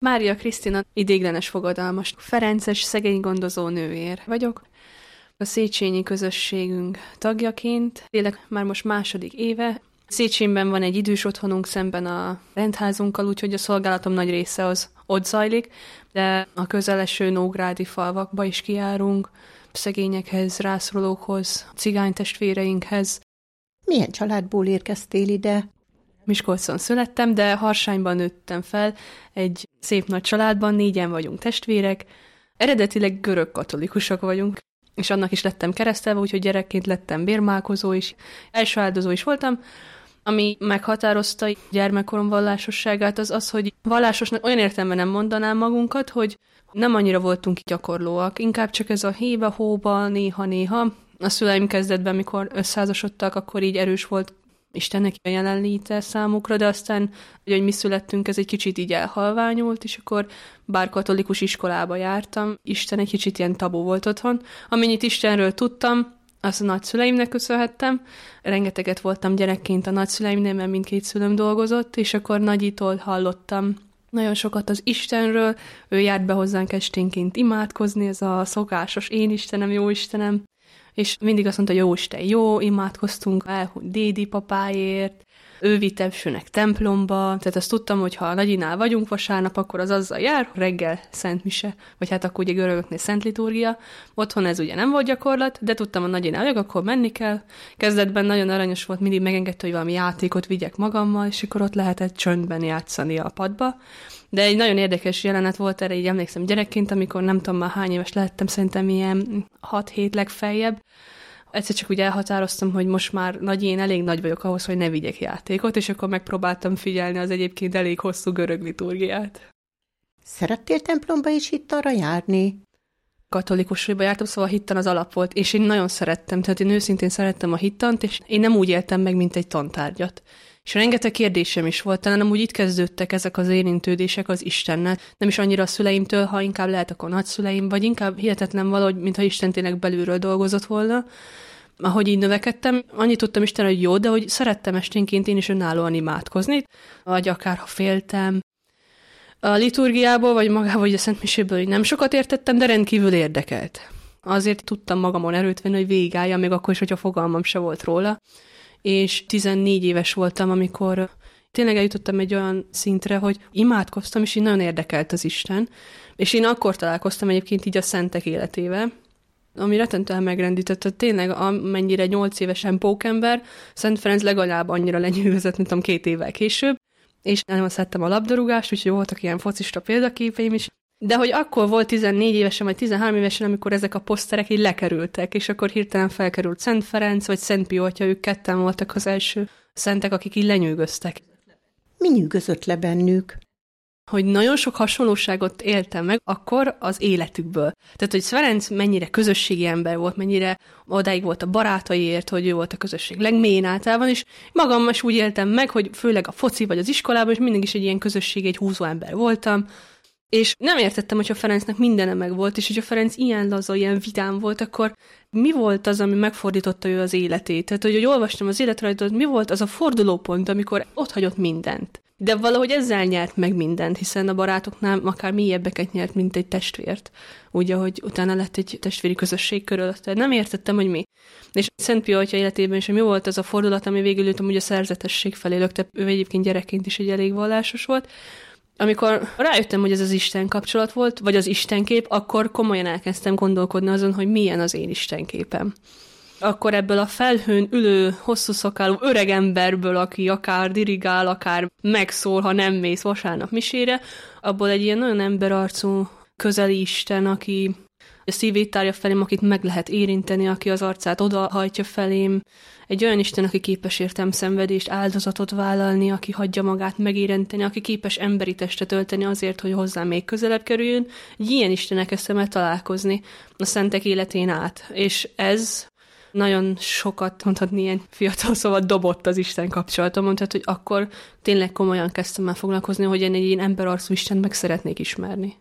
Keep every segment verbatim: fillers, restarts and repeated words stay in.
Mária Krisztina, ideiglenes fogadalmas, ferences szegény gondozó nővér vagyok. A széchenyi közösségünk tagjaként, tényleg már most második éve. Széchenyben van egy idős otthonunk szemben a rendházunkkal, úgyhogy a szolgálatom nagy része az ott zajlik, de a közeleső nógrádi falvakba is kijárunk, szegényekhez, rászorulókhoz, cigánytestvéreinkhez. Milyen családból érkeztél ide? Miskolcon születtem, de Harsányban nőttem fel, egy szép nagy családban, négyen vagyunk testvérek. Eredetileg görög katolikusok vagyunk, és annak is lettem keresztelve, úgyhogy gyerekként lettem bérmálkozó is, első áldozó is voltam. Ami meghatározta gyermekkorom vallásosságát, az az, hogy vallásosnak olyan értelemben nem mondanám magunkat, hogy nem annyira voltunk gyakorlóak, inkább csak ez a hébe-hóba, néha-néha. A szüleim kezdetben, mikor összeházasodtak, akkor így erős volt Istennek a jelenléte számukra, de aztán, hogy mi születtünk, ez egy kicsit így elhalványult, és akkor bár katolikus iskolába jártam, Isten egy kicsit ilyen tabu volt otthon. Amennyit Istenről tudtam, azt a nagyszüleimnek köszönhettem. Rengeteget voltam gyerekként a nagyszüleimnél, mert mindkét szülőm dolgozott, és akkor nagyitól hallottam nagyon sokat az Istenről. Ő járt be hozzánk esténként imádkozni, ez a szokásos én Istenem, jó Istenem. És mindig azt mondta, jó Isten, jó, imádkoztunk elhunyt dédi papáért, ő vitt elsőnek templomba, tehát azt tudtam, hogy ha a nagyinál vagyunk vasárnap, akkor az azzal jár, reggel Szent Mise, vagy hát akkor ugye görögöknél Szent Liturgia. Otthon ez ugye nem volt gyakorlat, de tudtam, a nagyinál vagyok, akkor menni kell. Kezdetben nagyon aranyos volt, mindig megengedte, hogy valami játékot vigyek magammal, és akkor ott lehetett csöndben játszani a padba. De egy nagyon érdekes jelenet volt erre, így emlékszem gyerekként, amikor nem tudom már hány éves lehettem, szerintem ilyen hat-hét legfeljebb. Egyszer csak úgy elhatároztam, hogy most már nagy én elég nagy vagyok ahhoz, hogy ne vigyek játékot, és akkor megpróbáltam figyelni az egyébként elég hosszú görög liturgiát. Szerettél templomba is hittanra járni? Katolikusba jártam, szóval hittan az alap volt, és én nagyon szerettem, tehát én őszintén szerettem a hittant, és én nem úgy éltem meg, mint egy tantárgyat. És rengeteg kérdésem is volt, talán úgy itt kezdődtek ezek az érintődések az Istennel. Nem is annyira a szüleimtől, ha inkább lehet akkor nagyszüleim, vagy inkább hihetetlen valahogy, mintha Isten tényleg belülről dolgozott volna. Ahogy így növekedtem, annyit tudtam Istenre, hogy jó, de hogy szerettem esténként én is önállóan imádkozni, vagy akár ha féltem. A liturgiából, vagy magából, vagy a Szent Miséből nem sokat értettem, de rendkívül érdekelt. Azért tudtam magamon erőt venni, hogy végigálljam, még akkor is, hogyha fogalmam se volt róla. És tizennégy éves voltam, amikor tényleg eljutottam egy olyan szintre, hogy imádkoztam, és így nagyon érdekelt az Isten. És én akkor találkoztam egyébként így a szentek életével, ami rettentően megrendített, hogy tényleg amennyire nyolc évesen pókember, Szent Ferenc legalább annyira lenyűgözött, mint tudom, két évvel később, és nagyon szerettem a labdarúgást, úgyhogy voltak ilyen focista példaképeim is. De hogy akkor volt tizennégy évesen, vagy tizenhárom évesen, amikor ezek a poszterek így lekerültek, és akkor hirtelen felkerült Szent Ferenc, vagy Szent Pio atya, ők ketten voltak az első szentek, akik így lenyűgöztek. Mi nyűgözött le bennük? Hogy nagyon sok hasonlóságot éltem meg akkor az életükből. Tehát, hogy Ferenc mennyire közösségi ember volt, mennyire odáig volt a barátaiért, hogy ő volt a közösség legmélyén általában, és magam is úgy éltem meg, hogy főleg a foci vagy az iskolában, és mindig is egy ilyen közösség, egy húzó ember voltam. És nem értettem, hogyha Ferencnek mindene meg volt, és hogyha Ferenc ilyen laza, ilyen vidám volt, akkor mi volt az, ami megfordította ő az életét? Tehát, hogy, hogy olvastam az életrajtot, mi volt az a fordulópont, amikor ott hagyott mindent. De valahogy ezzel nyert meg mindent, hiszen a barátoknál akár mélyebbeket nyert, mint egy testvért. Úgy, ahogy utána lett egy testvéri közösség körülötte. Nem értettem, hogy mi. És Szent Pio atya életében is, mi volt az a fordulat, ami végül őt amúgy a szerzetesség felé lökte. Ő egyébként gyerekként is egy elég vallásos volt. Amikor rájöttem, hogy ez az Isten kapcsolat volt, vagy az Istenkép, akkor komolyan elkezdtem gondolkodni azon, hogy milyen az én Istenképem. Akkor ebből a felhőn ülő, hosszú szakálú öreg emberből, aki akár dirigál, akár megszól, ha nem mész vasárnap misére, abból egy ilyen nagyon emberarcú, közeli Isten, aki a szívét tárja felém, akit meg lehet érinteni, aki az arcát odahajtja felém. Egy olyan Isten, aki képes értem szenvedést, áldozatot vállalni, aki hagyja magát megérinteni, aki képes emberi testet ölteni azért, hogy hozzám még közelebb kerüljön. Egy ilyen Istennek kezdtem el találkozni a szentek életén át. És ez nagyon sokat, mondhatni ilyen fiatal szóval dobott az Isten kapcsolatomon, tehát hogy akkor tényleg komolyan kezdtem el foglalkozni, hogy én egy ilyen emberarcú Istent meg szeretnék ismerni.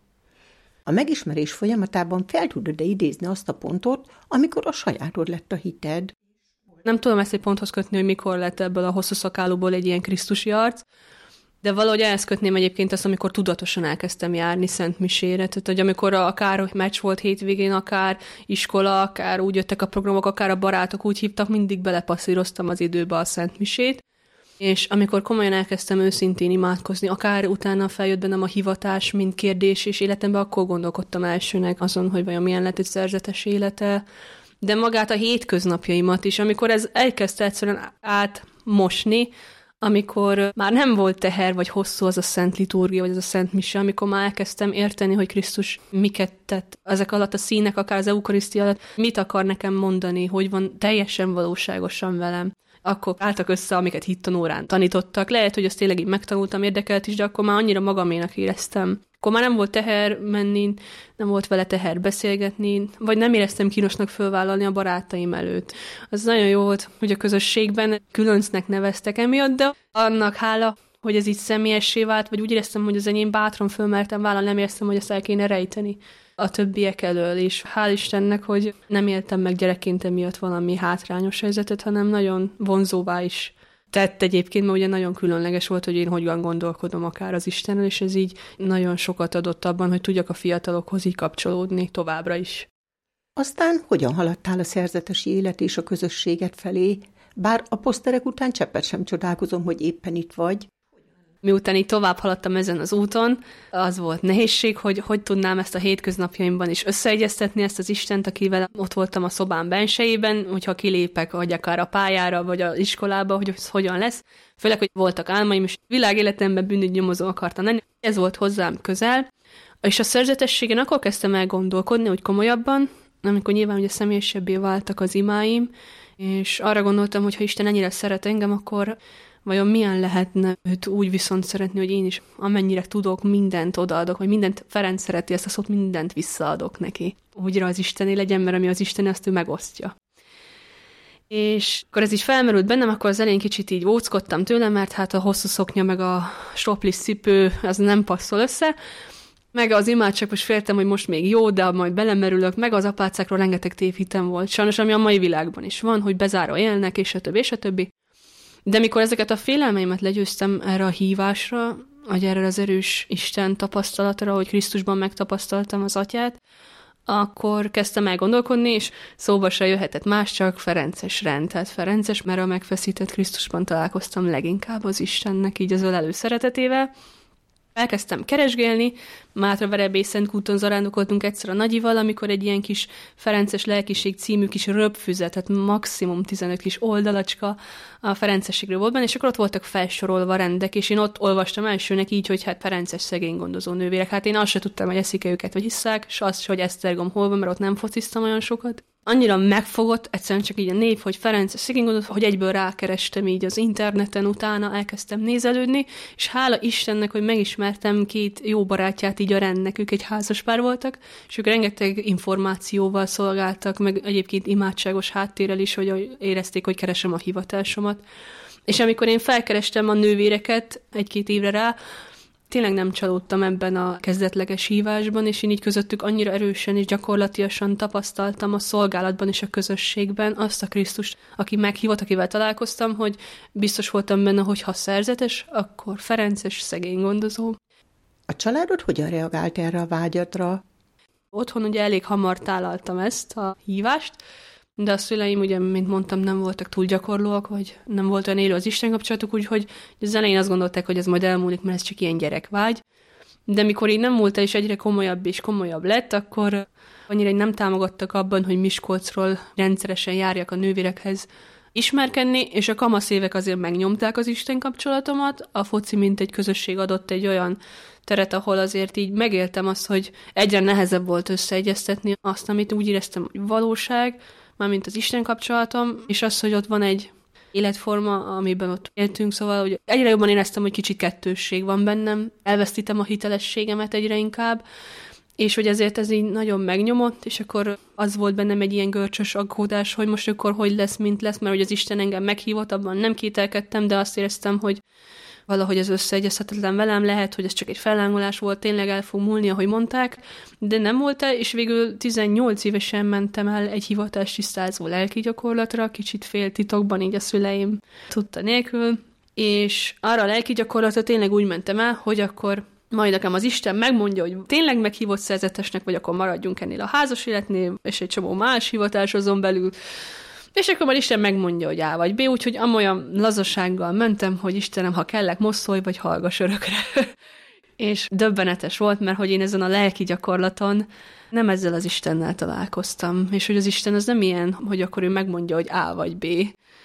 A megismerés folyamatában fel tudod-e idézni azt a pontot, amikor a sajátod lett a hited? Nem tudom ezt egy ponthoz kötni, hogy mikor lett ebből a hosszú szakálúból egy ilyen krisztusi arc. De valahogy ehhez kötném egyébként azt, amikor tudatosan elkezdtem járni szentmisére. Tehát, hogy amikor akár meccs volt hétvégén, akár iskola, akár úgy jöttek a programok, akár a barátok úgy hívtak, mindig belepasszíroztam az időbe a szentmisét. És amikor komolyan elkezdtem őszintén imádkozni, akár utána feljött bennem a hivatás, mint kérdés, és életemben akkor gondolkodtam elsőnek azon, hogy vajon milyen lett egy szerzetes élete, de magát a hétköznapjaimat is, amikor ez elkezdte egyszerűen átmosni, amikor már nem volt teher, vagy hosszú az a szent liturgia, vagy az a szent mise, amikor már elkezdtem érteni, hogy Krisztus miket tett ezek alatt a színek, akár az eukarisztia alatt, mit akar nekem mondani, hogy van teljesen valóságosan velem. Akkor álltak össze, amiket hittanórán tanítottak. Lehet, hogy azt tényleg így megtanultam, érdekelt is, de akkor már annyira magaménak éreztem. Akkor már nem volt teher menni, nem volt vele teher beszélgetni, vagy nem éreztem kínosnak fölvállalni a barátaim előtt. Az nagyon jó volt, hogy a közösségben különcnek neveztek emiatt, de annak hála, hogy ez így személyessé vált, vagy úgy éreztem, hogy az enyém bátran fölmertem vállalni, nem éreztem, hogy ezt el kéne rejteni a többiek elől, és hál' Istennek, hogy nem éltem meg gyerekként emiatt valami hátrányos helyzetet, hanem nagyon vonzóvá is tett egyébként, mert ugye nagyon különleges volt, hogy én hogyan gondolkodom akár az Istennel, és ez így nagyon sokat adott abban, hogy tudjak a fiatalokhoz így kapcsolódni továbbra is. Aztán hogyan haladtál a szerzetesi élet és a közösséget felé, bár a poszterek után cseppet sem csodálkozom, hogy éppen itt vagy. Miután így tovább haladtam ezen az úton, az volt nehézség, hogy hogy tudnám ezt a hétköznapjaimban is összeegyeztetni, ezt az Istent, akivel ott voltam a szobám bensejében, hogyha kilépek, vagy akár a pályára, vagy az iskolába, hogy ez hogyan lesz. Főleg, hogy voltak álmaim, és világéletemben bűnügy nyomozó akartam lenni. Ez volt hozzám közel. És a szerzetességen akkor kezdtem el gondolkodni, hogy komolyabban, amikor nyilván ugye személyesebbé váltak az imáim, és arra gondoltam, hogy ha Isten ennyire szeret engem, akkor vajon milyen lehetne őt úgy viszont szeretni, hogy én is amennyire tudok, mindent odaadok, vagy mindent, Ferenc szereti ezt a szót, mindent visszaadok neki. Úgyra az Istené legyen, mert ami az Isteni, azt ő megosztja. És akkor ez így felmerült bennem, akkor az elején kicsit így óckodtam tőle, mert hát a hosszú szoknya meg a stoplis cipő, az nem passzol össze, meg az imádságban is féltem, hogy most még jó, de majd belemerülök, meg az apácákról rengeteg tévhitem volt. Sajnos, ami a mai világban is van, hogy bezárva élnek, és a többi, és a többi. De mikor ezeket a félelmeimet legyőztem erre a hívásra, vagy erre az erős Isten tapasztalatra, hogy Krisztusban megtapasztaltam az Atyát, akkor kezdtem el gondolkodni, és szóba se jöhetett más, csak ferences rend. Tehát ferences, mert a megfeszített Krisztusban találkoztam leginkább az Istennek, így az ölelő szeretetével. Elkezdtem keresgélni, Mátraverebély Szentkúton zarándokoltunk egyszer a nagyival, amikor egy ilyen kis Ferences lelkiség című kis röpfüzet, tehát maximum tizenöt kis oldalacska a ferencességről volt benne, és akkor ott voltak felsorolva rendek, és én ott olvastam elsőnek így, hogy hát ferences szegény gondozó nővérek. Hát én azt se tudtam, hogy eszik-e őket, vagy isszák, s azt, hogy Esztergom hol van, mert ott nem fociztam olyan sokat. Annyira megfogott, egyszerűen csak így a név, hogy Ferences szegény gondozó, hogy egyből rákerestem így az interneten, utána elkezdtem nézelődni, és hála Istennek, hogy megismertem két jó barátját így a rendnek, ők egy házaspár voltak, és ők rengeteg információval szolgáltak, meg egyébként imádságos háttérrel is, hogy érezték, hogy keresem a hivatásomat. És amikor én felkerestem a nővéreket egy-két évre rá, tényleg nem csalódtam ebben a kezdetleges hívásban, és én így közöttük annyira erősen és gyakorlatiasan tapasztaltam a szolgálatban és a közösségben azt a Krisztust, aki meghívott, akivel találkoztam, hogy biztos voltam benne, hogy ha szerzetes, akkor ferences szegény gondozó. A családod hogyan reagált erre a vágyadra? Otthon ugye elég hamar tálaltam ezt a hívást, de a szüleim ugye, mint mondtam, nem voltak túl gyakorlóak, vagy nem volt olyan élő az Isten kapcsolatuk, úgyhogy az elején azt gondolták, hogy ez majd elmúlik, mert ez csak ilyen gyerekvágy. De mikor így nem múlt el, és egyre komolyabb és komolyabb lett, akkor annyira nem támogattak abban, hogy Miskolcról rendszeresen járjak a nővérekhez ismerkedni, és a kamasz évek azért megnyomták az Isten kapcsolatomat. A foci mint egy közösség adott egy olyan teret, ahol azért így megéltem azt, hogy egyre nehezebb volt összeegyeztetni azt, amit úgy éreztem, hogy valóság, mármint az Isten kapcsolatom, és az, hogy ott van egy életforma, amiben ott éltünk, szóval hogy egyre jobban éreztem, hogy kicsit kettősség van bennem, elvesztítem a hitelességemet egyre inkább, és hogy ezért ez így nagyon megnyomott, és akkor az volt bennem egy ilyen görcsös aggódás, hogy most akkor hogy lesz, mint lesz, mert hogy az Isten engem meghívott, abban nem kételkedtem, de azt éreztem, hogy valahogy ez összeegyezhetetlen velem, lehet, hogy ez csak egy fellángolás volt, tényleg el fog múlni, ahogy mondták, de nem volt el, és végül tizennyolc évesen mentem el egy hivatástisztázó lelki gyakorlatra, kicsit fél titokban, így a szüleim tudta nélkül, és arra a lelki gyakorlatra tényleg úgy mentem el, hogy akkor majd nekem az Isten megmondja, hogy tényleg meghívott szerzetesnek, vagy akkor maradjunk ennél a házas életnél, és egy csomó más hivatás azon belül. És akkor majd Isten megmondja, hogy A vagy B, úgyhogy amolyan lazasággal mentem, hogy Istenem, ha kellek, most szólj, vagy hallgass örökre. És döbbenetes volt, mert hogy én ezen a lelki gyakorlaton nem ezzel az Istennel találkoztam, és hogy az Isten az nem ilyen, hogy akkor ő megmondja, hogy A vagy B.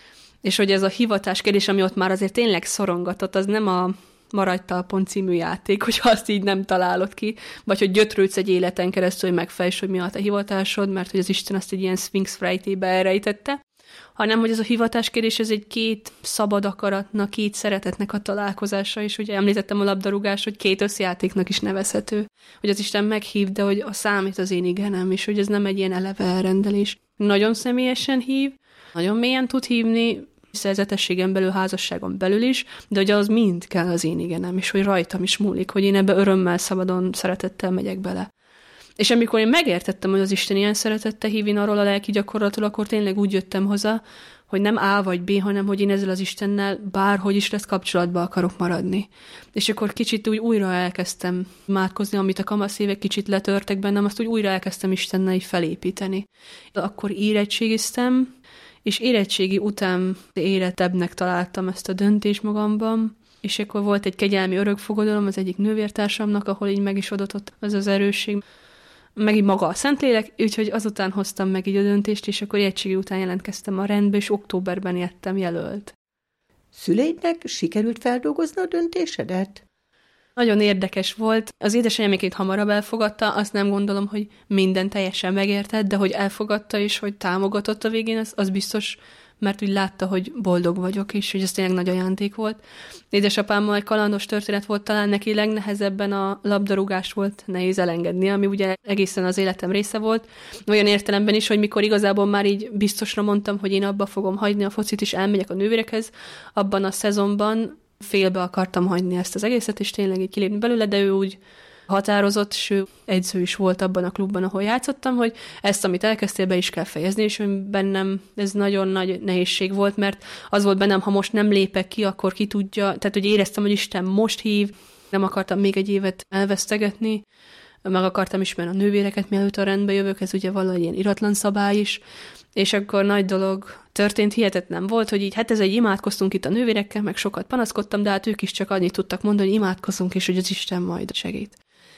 És hogy ez a hivatás kérdés, ami ott már azért tényleg szorongatott, az nem a Maradj talpon című játék, hogyha azt így nem találod ki, vagy hogy gyötrődsz egy életen keresztül, hogy megfejtsd, hogy mi a te hivatásod, mert hogy az Isten azt egy ilyen Sphinx rejtébe elrejtette, hanem hogy ez a hivatáskérdés, ez egy két szabad akaratnak, két szeretetnek a találkozása, és ugye említettem a labdarúgást, hogy két összjátéknak is nevezhető, hogy az Isten meghív, de hogy a számít az én igenem, és hogy ez nem egy ilyen eleve elrendelés. Nagyon személyesen hív, nagyon mélyen tud hívni, szerzetességen belül, házasságon belül is, de hogy az mind kell az én igenem, és hogy rajtam is múlik, hogy én ebbe örömmel, szabadon, szeretettel megyek bele. És amikor én megértettem, hogy az Isten ilyen szeretettel hív, én arról a lelki gyakorlatról, akkor tényleg úgy jöttem hozzá, hogy nem A vagy B, hanem hogy én ezzel az Istennel bárhogy is lesz kapcsolatba akarok maradni. És akkor kicsit úgy újra elkezdtem imádkozni, amit a kamasz évek kicsit letörtek bennem, azt úgy újra elkezdtem Istennel így felépíteni. Akkor érettségiztem, és érettségi után életebbnek találtam ezt a döntést magamban, és akkor volt egy kegyelmi örökfogadalom az egyik nővértársamnak, ahol így meg is adott az az erősség, meg így maga a Szentlélek, úgyhogy azután hoztam meg így a döntést, és akkor érettségi után jelentkeztem a rendbe, és októberben lettem jelölt. Szüleidnek sikerült feldolgozni a döntésedet? Nagyon érdekes volt. Az édesanyáméként hamarabb elfogadta, azt nem gondolom, hogy minden teljesen megértett, de hogy elfogadta és hogy támogatott a végén, az, az biztos, mert úgy látta, hogy boldog vagyok, és hogy ez tényleg nagy ajándék volt. Édesapámmal egy kalandos történet volt, talán neki legnehezebben a labdarúgás volt nehéz elengedni, ami ugye egészen az életem része volt. Olyan értelemben is, hogy mikor igazából már így biztosra mondtam, hogy én abba fogom hagyni a focit, és elmegyek a nővérekhez, abban a szezonban félbe akartam hagyni ezt az egészet, és tényleg így kilépni belőle, de ő úgy határozott, és ő edző is volt abban a klubban, ahol játszottam, hogy ezt, amit elkezdtél, be is kell fejezni, és bennem ez nagyon nagy nehézség volt, mert az volt bennem, ha most nem lépek ki, akkor ki tudja, tehát hogy éreztem, hogy Isten most hív, nem akartam még egy évet elvesztegetni, meg akartam ismerni a nővéreket, mielőtt a rendbe jövök, ez ugye valahogy ilyen iratlan szabály is, és akkor nagy dolog történt, hihetetlen volt, hogy így, hát ez egy imádkoztunk itt a nővérekkel, meg sokat panaszkodtam, de hát ők is csak annyit tudtak mondani, hogy imádkozunk, és hogy az Isten majd segít.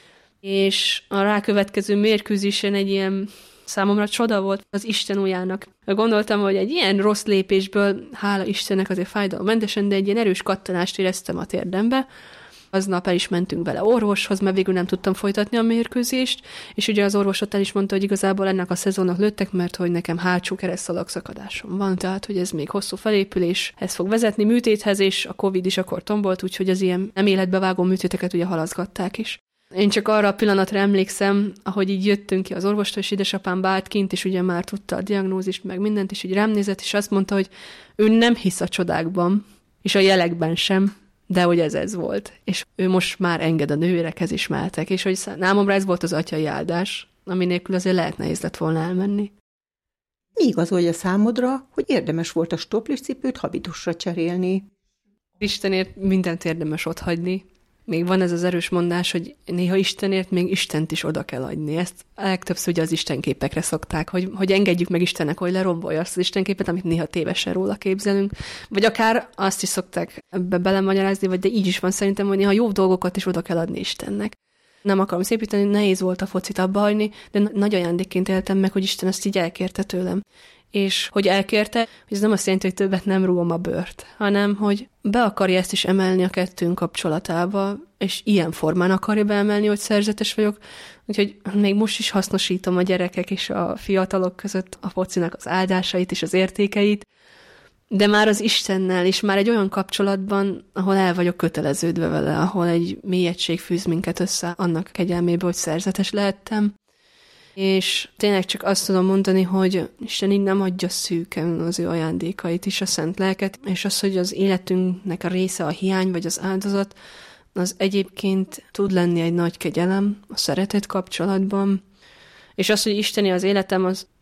És a rákövetkező mérkőzésen egy ilyen számomra csoda volt az Isten ujjának. Gondoltam, hogy egy ilyen rossz lépésből, hála Istennek azért fájdalommentesen, de egy ilyen erős kattanást éreztem a térdembe. Aznap el is mentünk vele orvoshoz, mert végül nem tudtam folytatni a mérkőzést, és ugye az orvos ott el is mondta, hogy igazából ennek a szezonnak lőttek, mert hogy nekem hátsó keresztszalagszakadásom van, tehát hogy ez még hosszú felépüléshez fog vezetni, műtéthez, és a Covid is akkor tombolt, úgyhogy az ilyen nem életbevágó műtéteket ugye halaszgatták is. Én csak arra a pillanatra emlékszem, ahogy így jöttünk ki az orvostól, és édesapám beállt kint, és ugye már tudta a diagnózist, meg mindent, és így rám nézett, és azt mondta, hogy ő nem hisz a csodákban, és a jelekben sem, de hogy ez ez volt. És ő most már enged a nővérekhez is mehetek, és hogy számomra ez volt az atyai áldás, ami nélkül azért lehet nehéz lett volna elmenni. Mi igazolja számodra, hogy érdemes volt a stoplis cipőt habitusra cserélni? Istenért mindent érdemes otthagyni. Még van ez az erős mondás, hogy néha Istenért még Istent is oda kell adni. Ezt legtöbbször ugye az istenképekre szokták, hogy, hogy engedjük meg Istennek, hogy lerombolja azt az istenképet, amit néha tévesen róla képzelünk. Vagy akár azt is szokták ebbe belemagyarázni, vagy de így is van szerintem, hogy néha jó dolgokat is oda kell adni Istennek. Nem akarom szépíteni, nehéz volt a focit abba hagyni, de nagy ajándékként éltem meg, hogy Isten ezt így elkérte tőlem. És hogy elkérte, hogy ez nem azt jelenti, hogy többet nem rúgom a bőrt, hanem hogy be akarja ezt is emelni a kettőnk kapcsolatába, és ilyen formán akarja beemelni, hogy szerzetes vagyok. Úgyhogy még most is hasznosítom a gyerekek és a fiatalok között a focinak az áldásait és az értékeit, de már az Istennel is, már egy olyan kapcsolatban, ahol el vagyok köteleződve vele, ahol egy mélygység fűz minket össze annak kegyelméből, hogy szerzetes lehettem. És tényleg csak azt tudom mondani, hogy Isten így nem adja szűken az ő ajándékait is, a szent lelket, és az, hogy az életünknek a része a hiány vagy az áldozat, az egyébként tud lenni egy nagy kegyelem a szeretet kapcsolatban, és az, hogy isteni az életem, az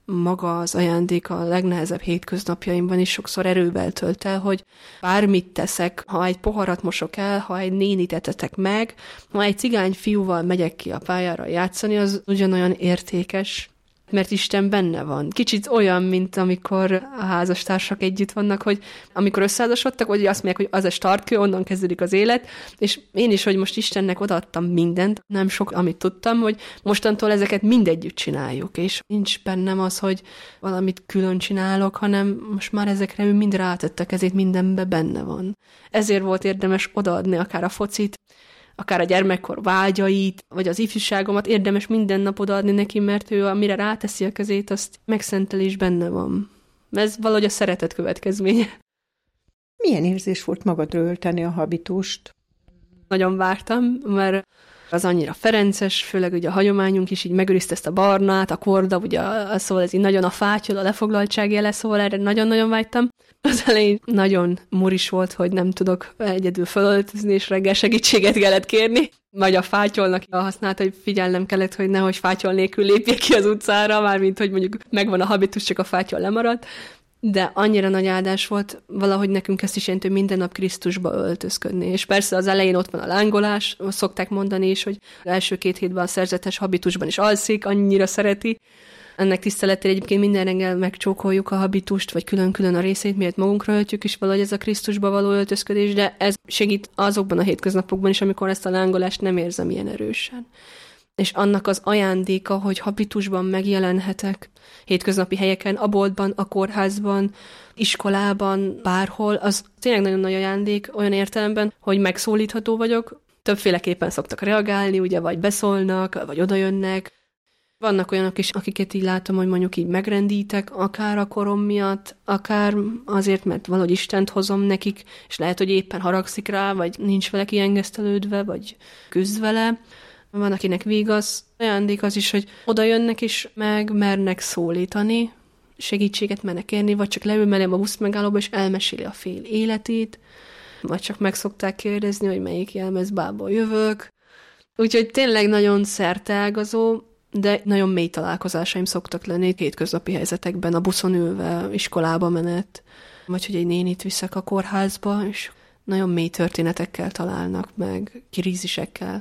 maga az ajándék a legnehezebb hétköznapjaimban is sokszor erővel tölt el, hogy bármit teszek, ha egy poharat mosok el, ha egy nénit etetek meg, ha egy cigány fiúval megyek ki a pályára játszani, az ugyanolyan értékes, mert Isten benne van. Kicsit olyan, mint amikor a házastársak együtt vannak, hogy amikor összeházasodtak, hogy azt mondják, hogy az a startkő, onnan kezdődik az élet, és én is, hogy most Istennek odaadtam mindent, nem sok, amit tudtam, hogy mostantól ezeket mindegyütt csináljuk, és nincs bennem az, hogy valamit külön csinálok, hanem most már ezekre ő mind rátette a kezét, mindenbe benne van. Ezért volt érdemes odaadni akár a focit, akár a gyermekkor vágyait, vagy az ifjúságomat érdemes minden nap odaadni neki, mert ő amire ráteszi a kezét, azt megszentelés benne van. Ez valahogy a szeretet következménye. Milyen érzés volt magadra ölteni a habitust? Nagyon vártam, mert az annyira ferences, főleg ugye a hagyományunk is így megőrizte ezt a barnát, a korda, ugye az, szóval ez így nagyon a fátyol, a lefoglaltság jele, szóval erre nagyon-nagyon vágytam. Az elején nagyon muris volt, hogy nem tudok egyedül fölöltözni, és reggel segítséget kellett kérni. Vagy a fátyolnak használta, hogy figyelnem kellett, hogy nehogy fátyol nélkül lépjek ki az utcára, mármint, hogy mondjuk megvan a habitus, csak a fátyol lemaradt. De annyira nagy áldás volt, valahogy nekünk ezt is jelenti, hogy minden nap Krisztusba öltözködni. És persze az elején ott van a lángolás, szokták mondani is, hogy az első két hétben a szerzetes habitusban is alszik, annyira szereti. Ennek tiszteletére egyébként minden reggel megcsókoljuk a habitust, vagy külön-külön a részét, miért magunkra öltjük is valahogy ez a Krisztusba való öltözködés, de ez segít azokban a hétköznapokban is, amikor ezt a lángolást nem érzem ilyen erősen. És annak az ajándéka, hogy habitusban megjelenhetek, hétköznapi helyeken, a boltban, a kórházban, iskolában, bárhol, az tényleg nagyon nagy ajándék olyan értelemben, hogy megszólítható vagyok. Többféleképpen szoktak reagálni, ugye, vagy beszólnak, vagy odajönnek. Vannak olyanok is, akiket így látom, hogy mondjuk így megrendítek, akár a korom miatt, akár azért, mert valahogy Istent hozom nekik, és lehet, hogy éppen haragszik rá, vagy nincs vele kiengesztelődve, vagy küzd vele. Van, akinek vigasz. Ajándék az is, hogy oda jönnek és meg mernek szólítani, segítséget mernek kérni, vagy csak leül mellém a buszmegállóba, és elmeséli a fél életét, vagy csak meg szokták kérdezni, hogy melyik jelmezbából jövök. Úgyhogy tényleg nagyon szerteágazó, de nagyon mély találkozásaim szoktak lenni hétköznapi helyzetekben, a buszon ülve, iskolába menet, vagy hogy egy nénit viszek a kórházba, és nagyon mély történetekkel találnak meg, kirízisekkel.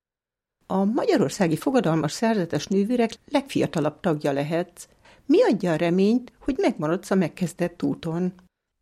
A magyarországi fogadalmas szerzetes nővérek legfiatalabb tagja lehetsz. Mi adja a reményt, hogy megmaradsz a megkezdett úton?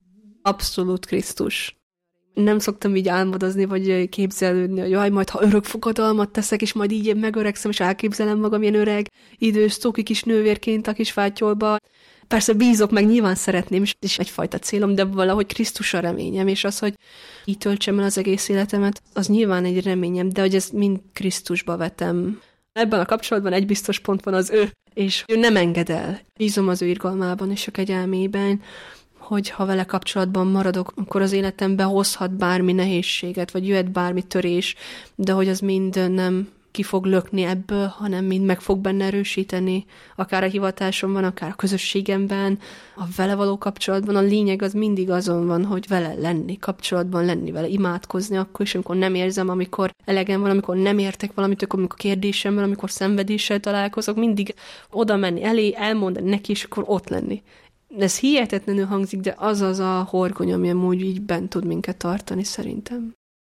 Abszolút Krisztus. Nem szoktam így álmodozni, vagy képzelődni, hogy jaj, majd ha örök fogadalmat teszek, és majd így megöregszem, és elképzelem magam ilyen öreg, idős, cuki kis nővérként a kis fátyolba. Persze bízok, meg nyilván szeretném, és egyfajta célom, de valahogy Krisztus a reményem, és az, hogy így töltsem el az egész életemet, az nyilván egy reményem, de hogy ezt mind Krisztusba vetem. Ebben a kapcsolatban egy biztos pont van, az ő, és ő nem enged el. Bízom az ő irgalmában és a kegyelmében, hogy ha vele kapcsolatban maradok, akkor az életembe hozhat bármi nehézséget, vagy jöhet bármi törés, de hogy az mind nem ki fog lökni ebből, hanem mind meg fog benne erősíteni, akár a hivatásomban, akár a közösségemben, a vele való kapcsolatban. A lényeg az mindig azon van, hogy vele lenni, kapcsolatban lenni vele, imádkozni akkor is, amikor nem érzem, amikor elegem van, amikor nem értek valamit, akkor amikor kérdésem van, amikor szenvedéssel találkozok, mindig oda menni elé, elmondani neki, és akkor ott lenni. Ez hihetetlenül hangzik, de az az a horgony, ami amúgy így bent tud minket tartani, szerintem.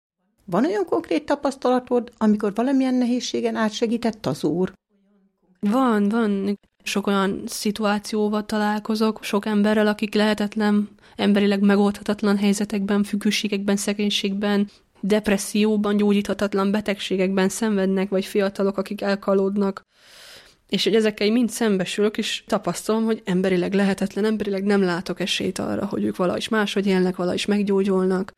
Van olyan konkrét tapasztalatod, amikor valamilyen nehézségen átsegített az Úr? Van, van. Sok olyan szituációval találkozok, sok emberrel, akik lehetetlen, emberileg megoldhatatlan helyzetekben, függőségekben, szegénységben, depresszióban, gyógyíthatatlan betegségekben szenvednek, vagy fiatalok, akik elkalódnak. És hogy ezekkel mind szembesülök, és tapasztalom, hogy emberileg lehetetlen, emberileg nem látok esélyt arra, hogy ők valahogy máshogy élnek, valahogy meggyógyulnak.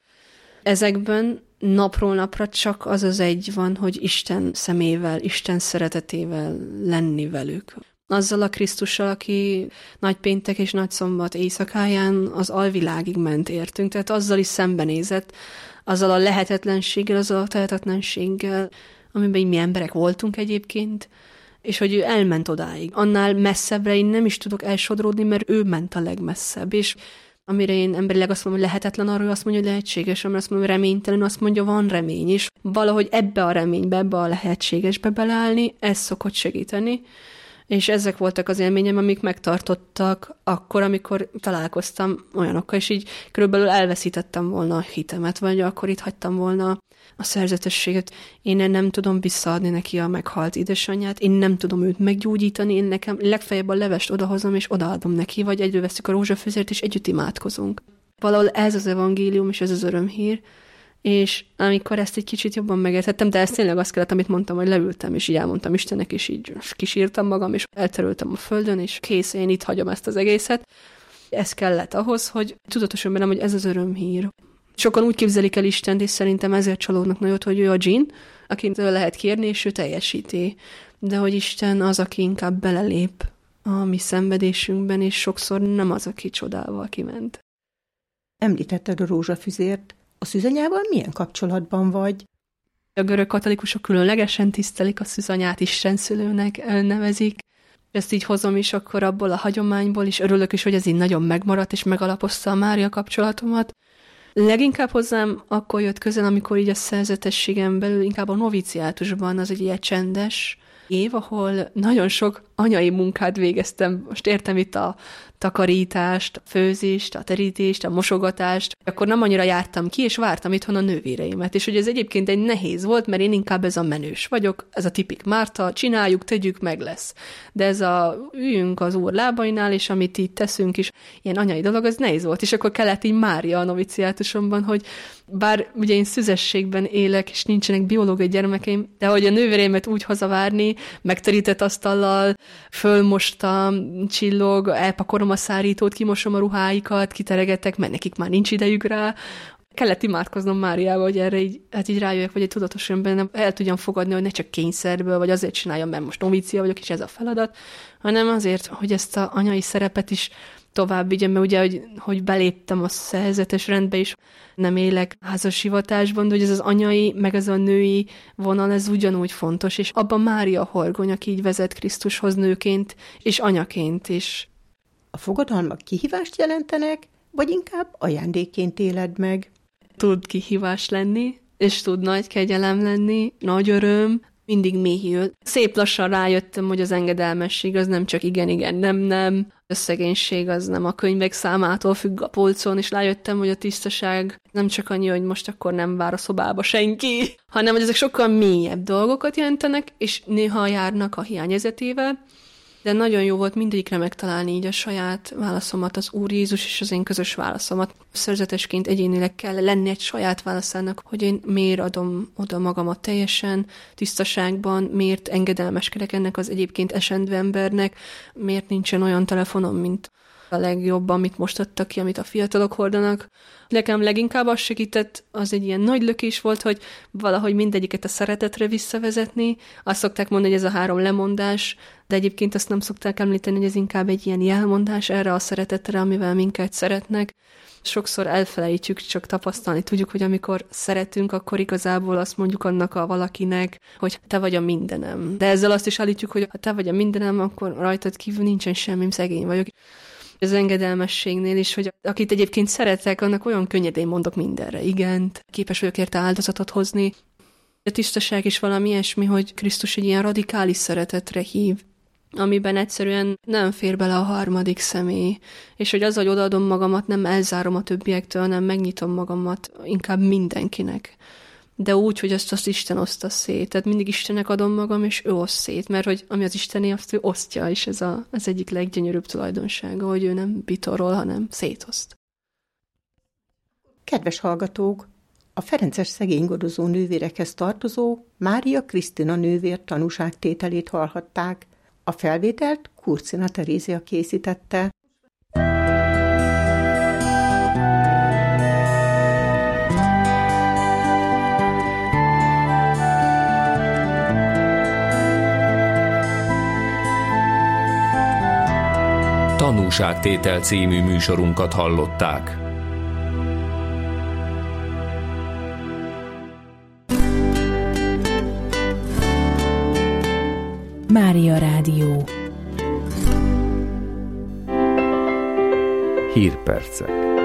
Ezekben napról napra csak az az egy van, hogy Isten szemével, Isten szeretetével lenni velük. Azzal a Krisztussal, aki nagypéntek és nagyszombat éjszakáján az alvilágig ment értünk, tehát azzal is szembenézett, azzal a lehetetlenséggel, azzal a tehetetlenséggel, amiben mi emberek voltunk egyébként, és hogy ő elment odáig. Annál messzebbre én nem is tudok elsodródni, mert ő ment a legmesszebb, és amire én emberileg azt mondom, hogy lehetetlen, arról azt mondja, hogy lehetséges, amire azt mondom, hogy reménytelen, azt mondja, van remény is. Valahogy ebbe a reménybe, ebbe a lehetségesbe beleállni, ez szokott segíteni, És ezek voltak az élményem, amik megtartottak akkor, amikor találkoztam olyanokkal, és így körülbelül elveszítettem volna a hitemet, vagy akkor itt hagytam volna a szerzetességet. Én nem tudom visszaadni neki a meghalt édesanyját, én nem tudom őt meggyógyítani, én nekem legfeljebb a levest odahozom, és odaadom neki, vagy egyről veszük a rózsafőzért, és együtt imádkozunk. Valahol ez az evangélium, és ez az örömhír, és amikor ezt egy kicsit jobban megértettem, de ez tényleg azt kellett, amit mondtam, hogy leültem, és így elmondtam Istennek, és így kisírtam magam, és elterültem a földön, és kész, én itt hagyom ezt az egészet. Ez kellett ahhoz, hogy tudatosan bennem, hogy ez az örömhír. Sokan úgy képzelik el Istent, és szerintem ezért csalódnak nagyot, hogy ő a dzsinn, akit lehet kérni, és ő teljesíti. De hogy Isten az, aki inkább belelép a mi szenvedésünkben, és sokszor nem az, aki csodával kiment. Említetted a rózsafüzért. A szűzanyával milyen kapcsolatban vagy? A görög katolikusok különlegesen tisztelik a szűzanyát, istenszülőnek nevezik. Ezt így hozom is akkor abból a hagyományból, és örülök is, hogy ez így nagyon megmaradt, és megalapozta a Mária kapcsolatomat. Leginkább hozzám akkor jött közel, amikor így a szerzetességen belül, inkább a noviciátusban, az egy ilyen csendes év, ahol nagyon sok anyai munkát végeztem. Most értem itt a takarítást, a főzést, a terítést, a mosogatást. Akkor nem annyira jártam ki, és vártam itthon a nővéreimet. És hogy ez egyébként egy nehéz volt, mert én inkább ez a menős vagyok, ez a tipik Márta, csináljuk, tegyük, meg lesz. De ez a üljünk az Úr lábainál, és amit így teszünk is, ilyen anyai dolog, az nehéz volt. És akkor kellett így Mária a noviciátusomban, hogy bár ugye én szüzességben élek, és nincsenek biológiai gyermekeim, de hogy a nővéreimet úgy hazavárni, megterített asztallal, fölmostam, csillog, elpakolom a szárítót, kimosom a ruháikat, kiteregetek, mert nekik már nincs idejük rá. Kellett imádkoznom Máriával, hogy erre így, hát így rájöjjek, vagy egy tudatosan bennem el tudjam fogadni, hogy ne csak kényszerből, vagy azért csináljam, mert most novícia vagyok, és ez a feladat, hanem azért, hogy ezt az anyai szerepet is tovább vigyem, mert ugye, hogy, hogy beléptem a szerzetes rendbe is, nem élek házashivatásban, de hogy ez az anyai, meg ez a női vonal, ez ugyanúgy fontos, és abban Mária horgony, aki így vezet Krisztushoz nőként, és anyaként is. A fogadalmak kihívást jelentenek, vagy inkább ajándékként éled meg? Tud kihívás lenni, és tud nagy kegyelem lenni, nagy öröm, mindig mélyül. Szép lassan rájöttem, hogy az engedelmesség az nem csak igen, igen, nem, nem. A szegénység az nem a könyvek számától függ a polcon, és rájöttem, hogy a tisztaság nem csak annyi, hogy most akkor nem vár a szobába senki, hanem hogy ezek sokkal mélyebb dolgokat jelentenek, és néha járnak a hiányérzetével, de nagyon jó volt mindegyikre megtalálni így a saját válaszomat, az Úr Jézus és az én közös válaszomat. Szerzetesként egyénileg kell lenni egy saját válaszának, hogy én miért adom oda magamat teljesen tisztaságban, miért engedelmeskedek ennek az egyébként esendő embernek, miért nincsen olyan telefonom, mint a legjobb, amit most adtak ki, amit a fiatalok hordanak. Nekem leginkább az segített, az egy ilyen nagy lökés volt, hogy valahogy mindegyiket a szeretetre visszavezetni. Azt szokták mondani, hogy ez a három lemondás, de egyébként azt nem szokták említeni, hogy ez inkább egy ilyen jelmondás erre a szeretetre, amivel minket szeretnek. Sokszor elfelejtjük, csak tapasztalni tudjuk, hogy amikor szeretünk, akkor igazából azt mondjuk annak a valakinek, hogy te vagy a mindenem. De ezzel azt is állítjuk, hogy ha te vagy a mindenem, akkor rajtad kívül nincsen semmim, szegény vagyok. Az engedelmességnél is, hogy akit egyébként szeretek, annak olyan könnyedén mondok mindenre igent, képes vagyok érte áldozatot hozni. A tisztaság is valami ilyesmi, hogy Krisztus egy ilyen radikális szeretetre hív, amiben egyszerűen nem fér bele a harmadik személy, és hogy az, hogy odaadom magamat, nem elzárom a többiektől, hanem megnyitom magamat inkább mindenkinek. De úgy, hogy azt, azt Isten oszta szét. Tehát mindig Istennek adom magam, és ő oszt szét, mert hogy ami az Istené, azt ő osztja, és ez a, az egyik leggyönyörűbb tulajdonsága, hogy ő nem bitorol, hanem szétoszt. Kedves hallgatók! A ferences szegénygodozó nővérekhez tartozó Mária Krisztina nővér tanúságtételét hallhatták. A felvételt Kurcina Terézia készítette. Tanúságtétel című műsorunkat hallották. Mária Rádió. Hírpercek.